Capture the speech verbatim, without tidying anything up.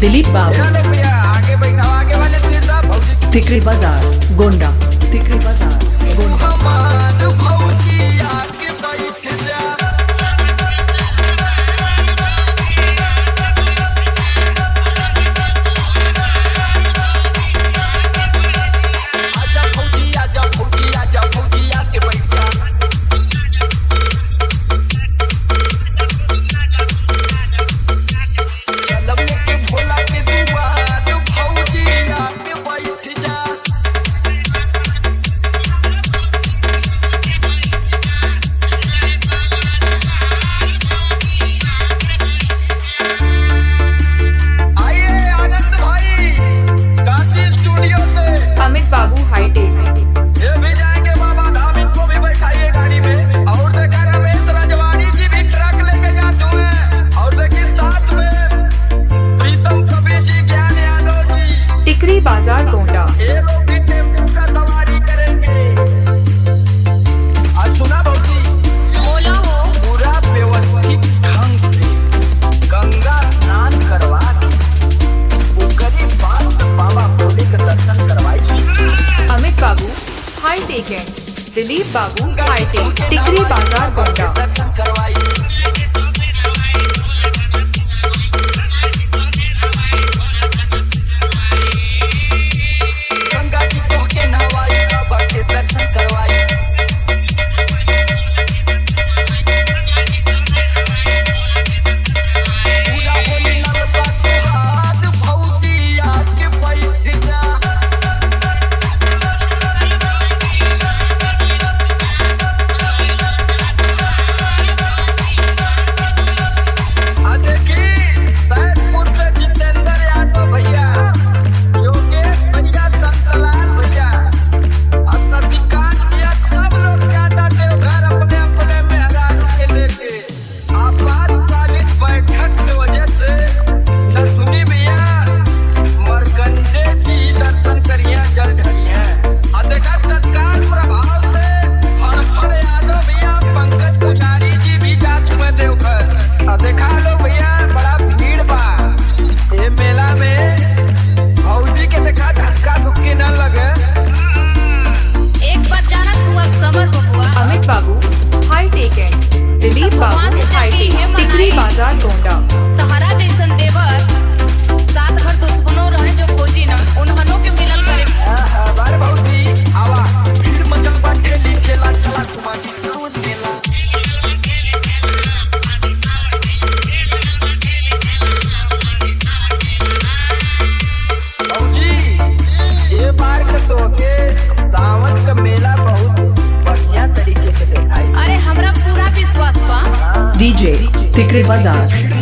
दिलीप बाबू, आगे बैठा आगे वाले सीट आप तिकरी बाजार गोंडा, तिकरी बाजार गोंडा। अमित बाबू हाईटेक ये भी जाएंगे बाबा धाम, इनको भी बैठाइए गाड़ी में। और देखा रमेश रजवाड़ी जी भी ट्रक लेके जाते हैं। और देखिए साथ में प्रीतम कवि जी, ज्ञान यादव जी। टिकरी बाजार गोंडा। ये लोग भी टेम्पो का सवारी करेंगे। आज सुना बाबूजी, बोला हो पूरा व्यवस्थित ढंग से गंगा स्नान करवा के उनके बाद बाबा भोले के दर्शन करवाई। अमित बाबू हाईटेक है, दिलीप बाबू हाईटेक, टिकरी बाजार गोंडा। दर्शन करवाई। गंगा जी को के नहवाई, बाबा के दर्शन करवाई। पूरा होली नलका तुहार भौजी आके बैठ जा। आ देखी सैदपुर से जितेंद्र यादव भैया, योगेश भैया, संतलाल भैया और शशिकांत भैया, सब लोग जाता देवघर अपने अपने मेहरारू के लेके। आपातकालीन बैठक की वजह से नथुनी भैया मरकंडे जी दर्शन करिए, जल ढलिए। और देखा तत्काल प्रभाव से हड़फड़ यादव भैया, पंकज पुजारी जी भी जात हुए देवघर। अब देखा लो भैया बड़ा भीड़ बा ये मेला में। भौजी के देखा धक्का धुक्की न लगे। एक बार जाना हुआ सबर हुआ। अमित बाबू हाईटेक है, दिलीप बाबू हाईटेक, टिकरी बाजार गोंडा। तहरा जैसन देवर सात भर दुश्मनों रहे जो खोजी न उन्हनों के मिलल करे। बारे भौजी आवा भीड़ मचल बाटे, लिखेला चला कुमारी सावन मेला। भौजी ये बार के तो के सावन का मेला बहुत बढ़िया तरीके से दिखाई। अरे हमरा पूरा विश्वास बा। डीजे तिकरी बाजार।